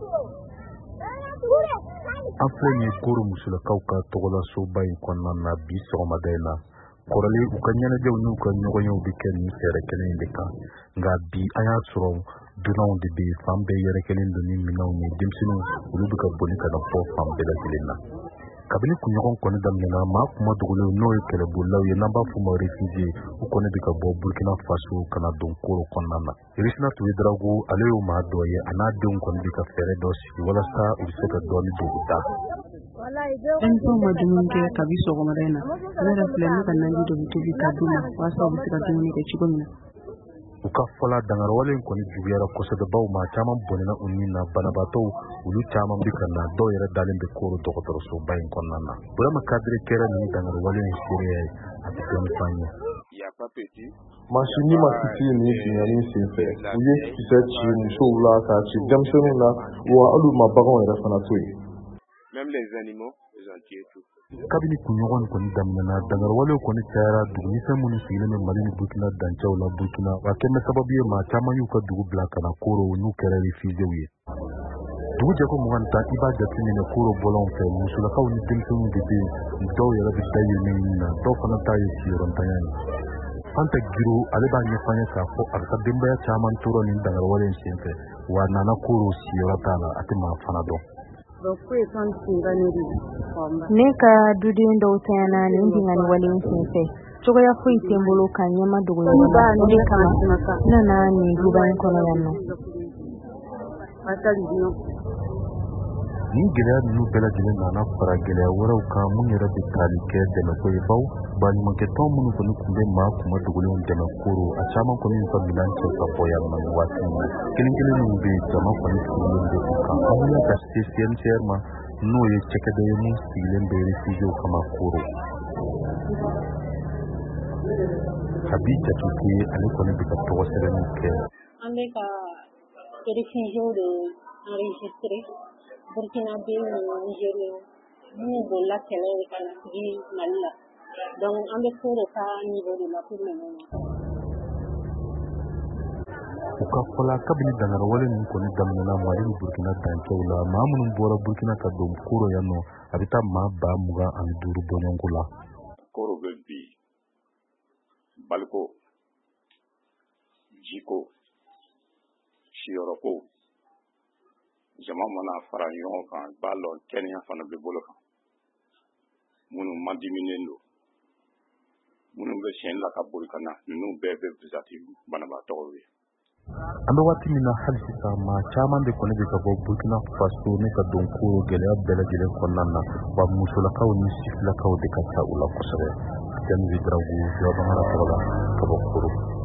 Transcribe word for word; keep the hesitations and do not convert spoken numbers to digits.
an filɛ nin ye koro musolakaw ka tɔgɔla soba in kɔnɔna na bi sɔgɔmada in na kɔrɔlen u ka ɲɛnajɛw n'u ka ɲɔgɔnyew bɛ kɛ nin fɛɛrɛ kelen in de kan nka bi an y'a sɔrɔ dunanw de bɛ fan bɛɛ yɛrɛkɛlen don ni minɛnw ye denmisɛnninw olu bɛ ka boli ka na fɔ fan bɛɛ lajɛlen na kabini kunɲɔgɔn kɔni daminɛna maa kuma dogolenw n'o ye kɛlɛbolilaw ye n'an b'a fɔ ma réfugié u kɔni bɛ ka bɔ Burkina Faso ka na don koro kɔnɔna na Irisina Tuwedrago ale y'o maa dɔ ye a n'a denw kɔni bɛ ka fɛɛrɛ dɔ sigi walasa u bɛ se ka dɔɔni don u da denmisɛnw ma dumuni kɛ kabi sɔgɔmada in na ne yɛrɛ filɛ ne ka naji dɔ bɛ tobi ka d'u ma walasa u bɛ se ka dumuni kɛ cogo min na u ka fɔla dangarwale in kɔni juguyara kosɛbɛ baw maa caman bɔnɛna u ni na banabaatɔw olu caman bɛ ka na dɔw yɛrɛ dalen bɛ koro dɔgɔtɔrɔsoba in kɔnɔna na Burama Kadiri kɛra nin dangarwale in seereya ye a bɛ dɔɔni f'an ye Masini masiti ni binyani senfɛ u ye kisɛ ci musow la ka ci denmisɛnninw la wa hali ma baganw yɛrɛ fana to yen kabini kunɲɔgɔn kɔni daminɛna dangarwalew kɔni cayara dugumisɛn minnu sigilen bɛ Mali ni Burkina dancɛw la Burkina a kɛmɛ sababu ye maa caman y'u ka dugu bila ka na koro n'u kɛra réfugiés ye dugu jɛko mugan ni tan i b'a jateminɛ koro bɔlɔn fɛ musolakaw ni denmisɛnninw de bɛ yen dɔw yɛrɛ bɛ da yen na dɔw fana ta ye siyɔrɔntanya ye Fanta Giro ale b'a ɲɛfɔ an ye k'a fɔ a ka denbaya caman tora nin dangarwale in senfɛ wa a nana koro siyɔrɔ t'a la a tɛ maa fana dɔn ne ka duden dɔw tanyana nin bingani wale in senfɛ cogoya foyi tɛ n bolo ka ɲɛma dogo ɲɔgɔn na o de kama n nana nin duba in kɔnɔ yan nɔ nin gɛlɛya ninnu bɛɛ lajɛlen nana fara gɛlɛya wɛrɛw kan mun yɛrɛ bɛ tali kɛ dɛmɛko ye baw baɲumankɛtɔn minnu kɔni tun bɛ maa kuma dogolenw dɛmɛ koro a caman kɔni y'u ka minɛn cɛ ka bɔ yan nɔ waati min na kelen kelen minnu bɛ yen jama kɔni sigilen bɛ u kan an wulila ka se C N C R ma n'o ye cɛkɛda ye min sigilen bɛ réfugiés kama koro Habi Jatuke ale kɔni bɛ ka tɔgɔ sɛbɛnniw kɛ an bɛ ka réfugiés de enregistrer Burkina bɛ Niger minnu bolila kɛlɛ ka na sigi Mali la donc an bɛ koro ka niveau de la pour le moment u ka fɔla kabini dangarwale ninnu kɔni daminɛna Mali ni Burkina dancɛw la maa minnu bɔra Burkina ka don koro yan nɔ a bɛ taa maa ba mugan ani duuru bɔɲɔgɔnko la koro bɛ bi baliko jiko siyɔrɔko jama mana fara ɲɔgɔn kan b'a lɔn kɛnɛya fana bɛ bolo kan minnu ma diminen don minnu bɛ siɲɛ la ka boli ka na ninnu bɛɛ bɛ bisati banabaatɔw ye an bɛ waati min na hali sisan maa caman de kɔni bɛ ka bɔ Burkina Faso ne ka don koro gɛlɛya bɛɛ lajɛlen kɔnɔna na wa musolakaw ni sifilakaw de ka taa u la kosɛbɛ Sani Tuwedrago Jawabangara tɔgɔ la ka bɔ koro